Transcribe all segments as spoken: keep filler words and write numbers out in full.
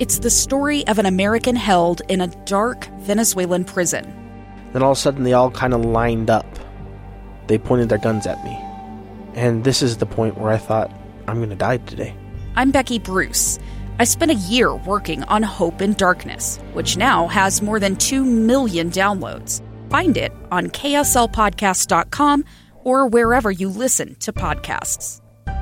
It's the story of an American held in a dark Venezuelan prison. Then all of a sudden they all kind of lined up. They pointed their guns at me. And this is the point where I thought, I'm going to die today. I'm Becky Bruce. I spent a year working on Hope in Darkness, which now has more than two million downloads. Find it on K S L podcast dot com or wherever you listen to podcasts.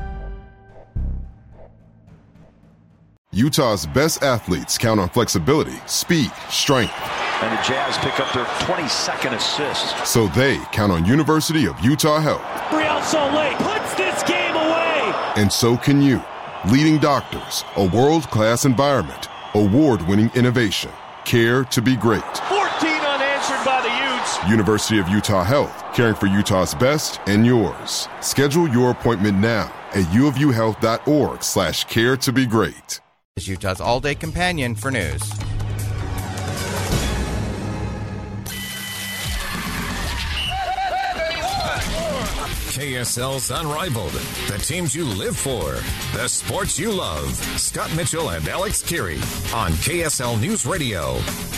Utah's best athletes count on flexibility, speed, strength. And the Jazz pick up their twenty-second assist. So they count on University of Utah Health. Real Salt Lake puts this game away. And so can you. Leading doctors, a world-class environment, award-winning innovation, care to be great. fourteen unanswered by the Utes. University of Utah Health, caring for Utah's best and yours. Schedule your appointment now at uofuhealth.org slash care to be great. Is Utah's all-day companion for news. K S L's Unrivaled, the teams you live for, the sports you love. Scott Mitchell and Alex Keary on K S L News Radio.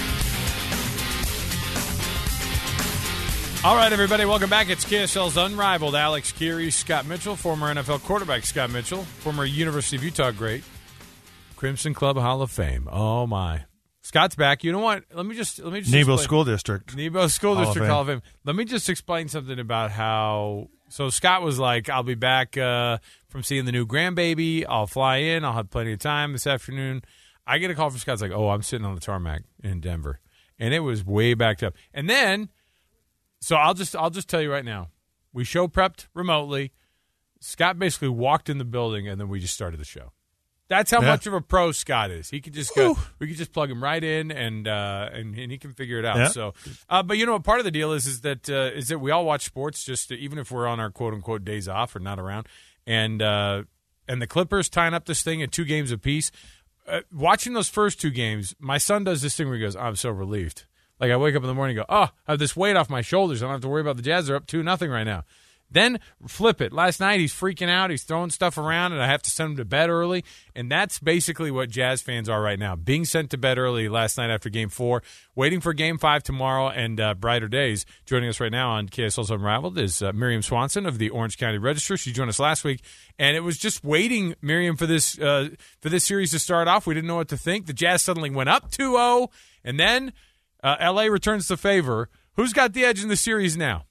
All right, everybody, welcome back. It's K S L's Unrivaled. Alex Keary, Scott Mitchell, former N F L quarterback Scott Mitchell, former University of Utah great, Crimson Club Hall of Fame. Oh, my. Scott's back. You know what? Let me just let me just Nebo explain. School District. Nebo School Hall District of Hall of Fame. Let me just explain something about how. So Scott was like, "I'll be back uh, from seeing the new grandbaby. I'll fly in. I'll have plenty of time this afternoon." I get a call from Scott's like, "Oh, I'm sitting on the tarmac in Denver," and it was way backed up. And then, so I'll just I'll just tell you right now, we show prepped remotely. Scott basically walked in the building, and then we just started the show. That's how yeah. much of a pro Scott is. He could just go. Whew. We could just plug him right in, and uh, and, and he can figure it out. Yeah. So, uh, but you know what? Part of the deal is is that uh, is that we all watch sports, just to, even if we're on our quote unquote days off or not around, and uh, and the Clippers tying up this thing at two games apiece. Uh, watching those first two games, my son does this thing where he goes, "I'm so relieved." Like I wake up in the morning, and go, "Oh, I have this weight off my shoulders. I don't have to worry about the Jazz. They're up two nothing right now." Then flip it. Last night he's freaking out. He's throwing stuff around, and I have to send him to bed early. And that's basically what Jazz fans are right now, being sent to bed early last night after Game four, waiting for Game five tomorrow and uh, brighter days. Joining us right now on K S L's Unrivaled is uh, Miriam Swanson of the Orange County Register. She joined us last week, and it was just waiting, Miriam, for this uh, for this series to start off. We didn't know what to think. The Jazz suddenly went up two oh, and then uh, L A returns the favor. Who's got the edge in the series now?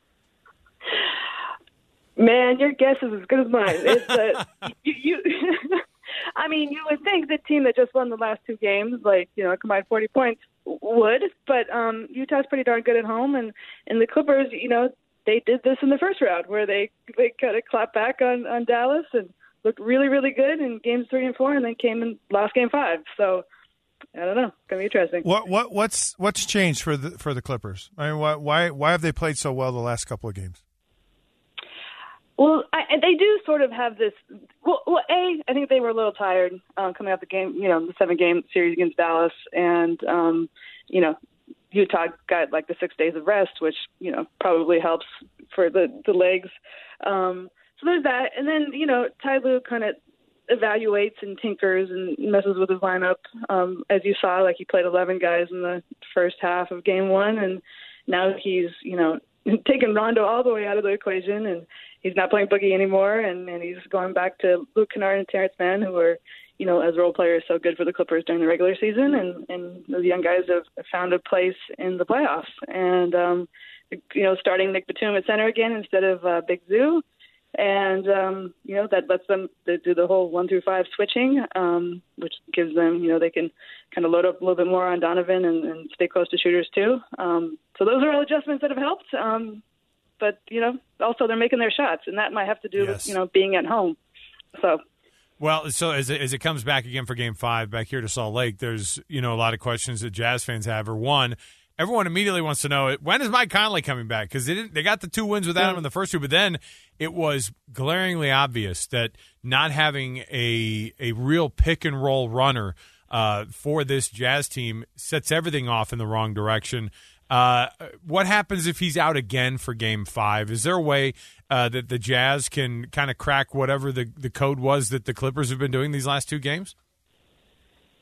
Man, your guess is as good as mine. It's, uh, you, you I mean, you would think the team that just won the last two games, like, you know, combined forty points, would. But um, Utah's pretty darn good at home. And, and the Clippers, you know, they did this in the first round where they, they kind of clapped back on, on Dallas and looked really, really good in games three and four and then came in last game five. So, I don't know. It's going to be interesting. What what what's what's changed for the for the Clippers? I mean, why why why have they played so well the last couple of games? Well, I, they do sort of have this. Well, well, a I think they were a little tired uh, coming out the game. You know, the seven-game series against Dallas, and um, you know, Utah got like the six days of rest, which you know probably helps for the the legs. Um, so there's that, and then you know, Ty Lue kind of evaluates and tinkers and messes with his lineup. Um, as you saw, like he played eleven guys in the first half of game one, and now he's you know taking Rondo all the way out of the equation and. He's not playing Boogie anymore, and, and he's going back to Luke Kennard and Terrence Mann, who were, you know, as role players, so good for the Clippers during the regular season, and, and those young guys have found a place in the playoffs. And, um, you know, starting Nick Batum at center again instead of uh, Big Zoo, and, um, you know, that lets them do the whole one through five switching, um, which gives them, you know, they can kind of load up a little bit more on Donovan and, and stay close to shooters too. Um, so those are all adjustments that have helped. Um, But, you know, also they're making their shots, and that might have to do yes. with, you know, being at home. So, well, so as it, as it comes back again for Game five back here to Salt Lake, there's, you know, a lot of questions that Jazz fans have. Or one, everyone immediately wants to know, when is Mike Conley coming back? Because they, didn't, they got the two wins without yeah. him in the first two, but then it was glaringly obvious that not having a a real pick-and-roll runner uh, for this Jazz team sets everything off in the wrong direction. Uh, what happens if he's out again for Game Five? Is there a way uh, that the Jazz can kind of crack whatever the, the code was that the Clippers have been doing these last two games? I,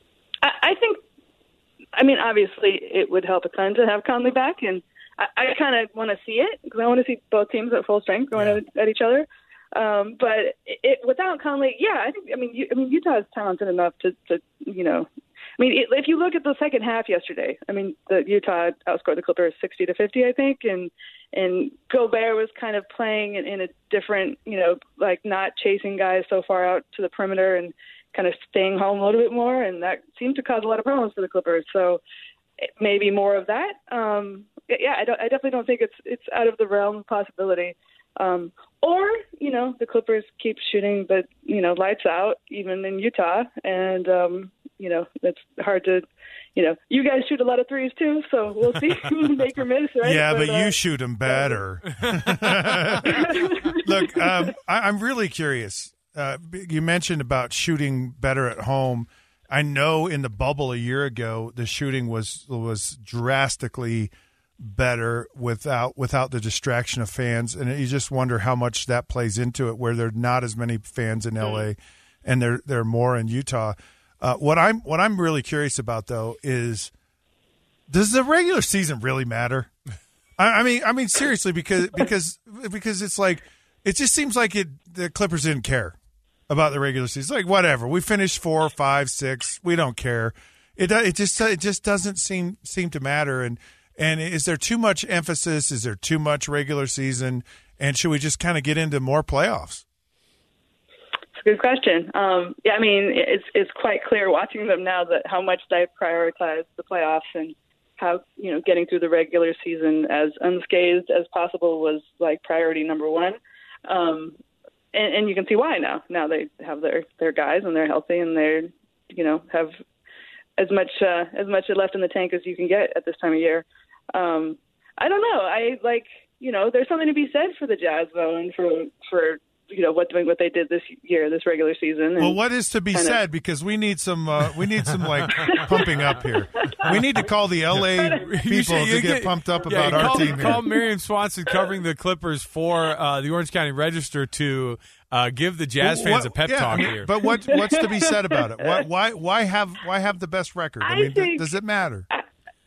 I, I think, I mean, obviously it would help a ton to have Conley back, and I, I kind of want to see it because I want to see both teams at full strength going yeah. at, at each other. Um, but it, it, without Conley, yeah, I think, I mean, you, I mean, Utah is talented enough to, to you know, I mean, it, if you look at the second half yesterday, I mean, the Utah outscored the Clippers sixty to fifty, I think, and and Gobert was kind of playing in, in a different, you know, like not chasing guys so far out to the perimeter and kind of staying home a little bit more, and that seemed to cause a lot of problems for the Clippers. So maybe more of that. Um, yeah, I, don't, I definitely don't think it's it's out of the realm of possibility. Um, or, you know, the Clippers keep shooting the, you know, lights out, even in Utah. And, um, you know, it's hard to, you know, you guys shoot a lot of threes too, so we'll see who make or miss, right? Yeah, but, but you uh, shoot them better. Look, um, I, I'm really curious. Uh, you mentioned about shooting better at home. I know in the bubble a year ago, the shooting was was drastically better without without the distraction of fans, and you just wonder how much that plays into it, where there are not as many fans in L A, and there there are more in Utah. Uh, what I'm what I'm really curious about though is, does the regular season really matter? I, I mean, I mean seriously, because because because it's like it just seems like it the Clippers didn't care about the regular season. Like whatever, we finished four, five, six, we don't care. It it just it just doesn't seem seem to matter. And and is there too much emphasis? Is there too much regular season? And should we just kind of get into more playoffs? It's a good question. Um, yeah, I mean, it's it's quite clear watching them now that how much they prioritize the playoffs and how, you know, getting through the regular season as unscathed as possible was like priority number one. Um, and, and you can see why now. Now they have their, their guys and they're healthy and they're, you know, have as much uh, as much left in the tank as you can get at this time of year. Um, I don't know. I like, you know, there's something to be said for the Jazz though, and for for. you know, what doing what they did this year, this regular season. And well, what is to be said? Of, because we need some, uh, we need some like pumping up here. We need to call the L A people should, to get, get pumped up yeah, about our call, team. Call here. Miriam Swanson covering the Clippers for uh, the Orange County Register to uh, give the Jazz fans what, a pep yeah, talk I mean, here. But what what's to be said about it? Why why why have why have the best record? I, I mean, think, does it matter? I,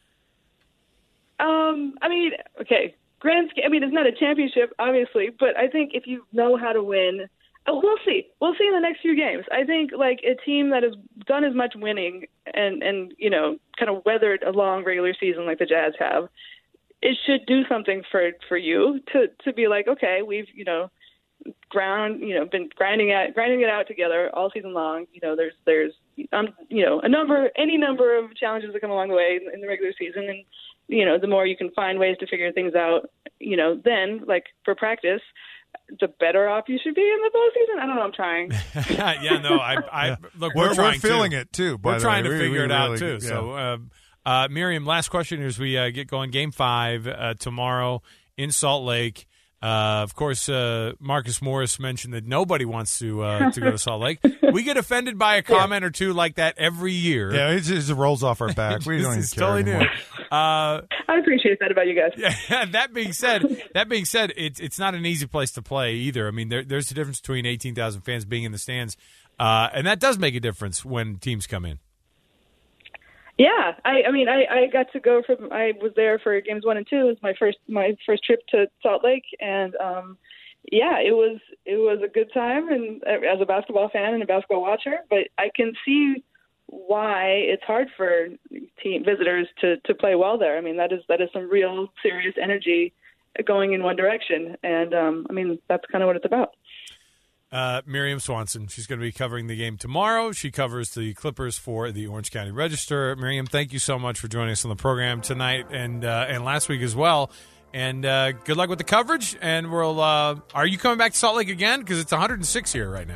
um, I mean, okay. Grand, I mean, it's not a championship, obviously, but I think if you know how to win, oh, we'll see. We'll see in the next few games. I think like a team that has done as much winning and, and you know, kind of weathered a long regular season like the Jazz have, it should do something for for you to, to be like, okay, we've, you know, ground, you know, been grinding at grinding it out together all season long. You know, there's there's um, you know, a number any number of challenges that come along the way in, in the regular season, and you know, the more you can find ways to figure things out, you know, then like for practice, the better off you should be in the postseason. I don't know. I'm trying. yeah, no, I, I yeah. look. We're, we're, trying we're feeling too. it too. We're trying way. to we, figure we it out really, too. Yeah. So, uh, uh, Miriam, last question as we uh, get going. Game five uh, tomorrow in Salt Lake. Uh, of course, uh, Marcus Morris mentioned that nobody wants to uh, to go to Salt Lake. We get offended by a comment yeah. or two like that every year. Yeah, it just rolls off our back. We don't even care totally anymore. New. Uh, I appreciate that about you guys. Yeah, that being said, that being said, it's it's not an easy place to play either. I mean, there, there's a difference between eighteen thousand fans being in the stands, uh, and that does make a difference when teams come in. Yeah, I, I mean, I, I got to go from. I was there for games one and two. It was my first my first trip to Salt Lake, and um, yeah, it was it was a good time, and as a basketball fan and a basketball watcher. But I can see why it's hard for team visitors to, to play well there. I mean, that is that is some real serious energy going in one direction, and um, I mean that's kind of what it's about. Uh, Miriam Swanson, she's going to be covering the game tomorrow. She covers the Clippers for the Orange County Register. Miriam, thank you so much for joining us on the program tonight and uh, and last week as well. And uh, good luck with the coverage. And we'll. Uh, are you coming back to Salt Lake again? Because it's one hundred six here right now.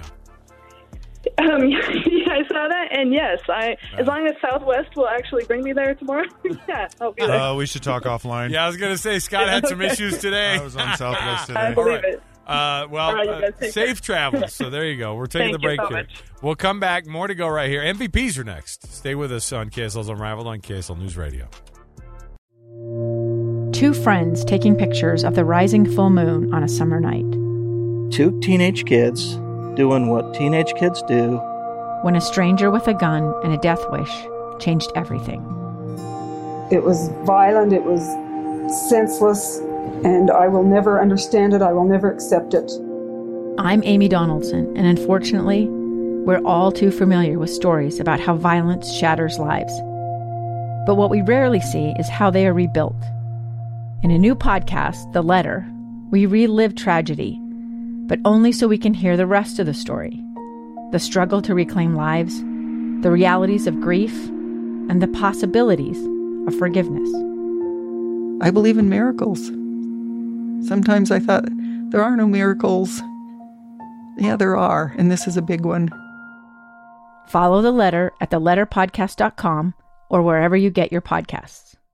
Um, yeah, I saw that, and yes, I uh, as long as Southwest will actually bring me there tomorrow. yeah, I'll be there. Uh, we should talk offline. Yeah, I was going to say Scott had some issues today. I was on Southwest today. I believe All right. it. Uh, well, right, uh, safe travels. So there you go. We're taking Thank the break you so here. much. We'll come back. More to go right here. M V Ps are next. Stay with us on K S L's Unrivaled on K S L News Radio. Two friends taking pictures of the rising full moon on a summer night. Two teenage kids doing what teenage kids do. When a stranger with a gun and a death wish changed everything. It was violent, it was senseless, and I will never understand it. I will never accept it. I'm Amy Donaldson, and unfortunately, we're all too familiar with stories about how violence shatters lives. But what we rarely see is how they are rebuilt. In a new podcast, The Letter, we relive tragedy, but only so we can hear the rest of the story. The struggle to reclaim lives, the realities of grief, and the possibilities of forgiveness. I believe in miracles. Sometimes I thought, there are no miracles. Yeah, there are, and this is a big one. Follow The Letter at the letter podcast dot com or wherever you get your podcasts.